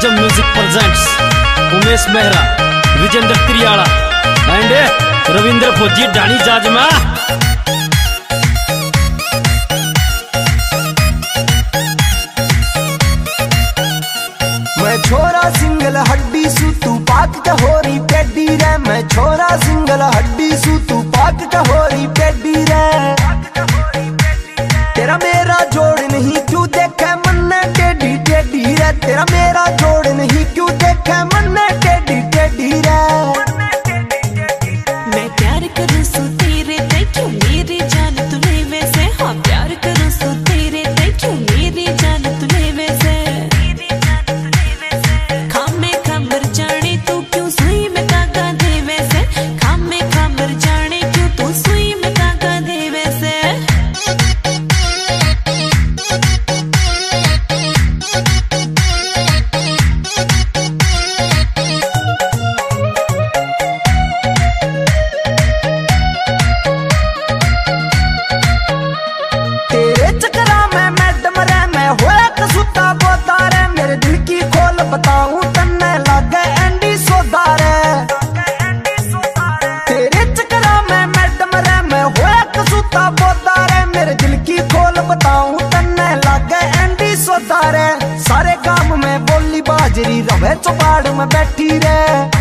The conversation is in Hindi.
पंचम music presents Umesh Mehra, Vijender Triyada and Ravindra Fauji डाणी जाजमा। मैं छोरा सिंगल हड्डी सू तू पाक कहोरी पेडी रे। मैं छोरा सिंगल हड्डी सू तू पाक कहोरी पेडी रे। तेरा मेरा जोड़ नहीं क्यों देखे मन टेडी टेडी रे। तेरा मेरा जोड़ नहीं क्यों देखे मन टेडी टेडी रे। मैं प्यार करूं सू तेरे ते क्यों मेरी जान तूने वैसे। हाँ प्यार करूं सू तेरे ते क्यों मेरी जान तूने वैसे। खामे खामर जाने तू क्यों सुई में काका दे वैसे। खामे खामर जाने क्यों तू सुई में काका दे वैसे। बताऊं तन्ने लागे एंडी सोदा रे। तेरे चक्करा में मैडम रे मैं होया कसूता बोदा रे। मेरे दिल की खोल बताऊं तन्ने लागे एंडी सोदा रे। सारे काम में बोली बाजरी रवे चौपाड़ में बैठी रे।